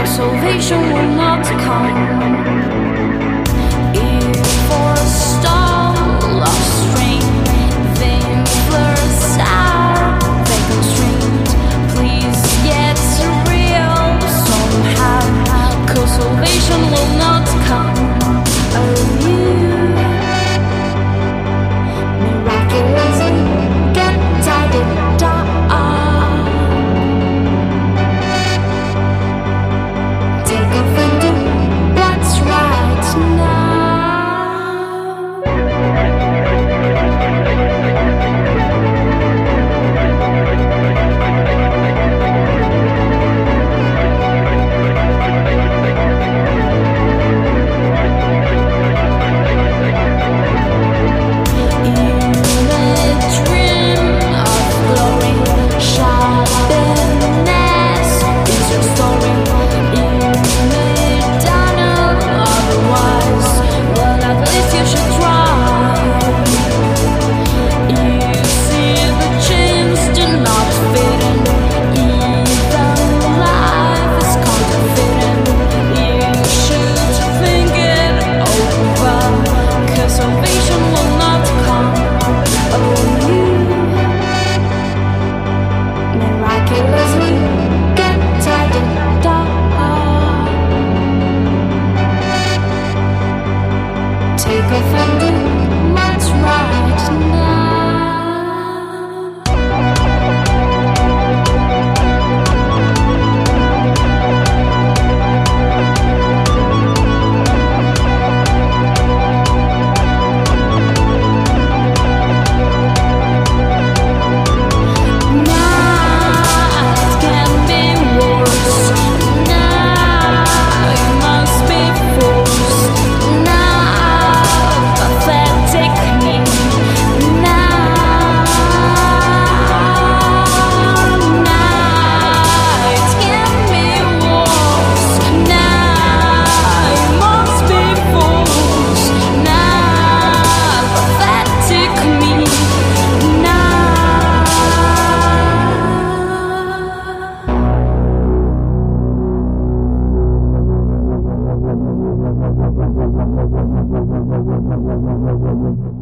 salvation will not come. If for a star lost string, then flirts are they constrained. Please get real somehow, 'cause salvation will not come. Oh, you miraculously get tied down. Take off and do what's right now. Salvation will not come. Oh, you miraculously get tied down. Take off and do what's right now. Thank you.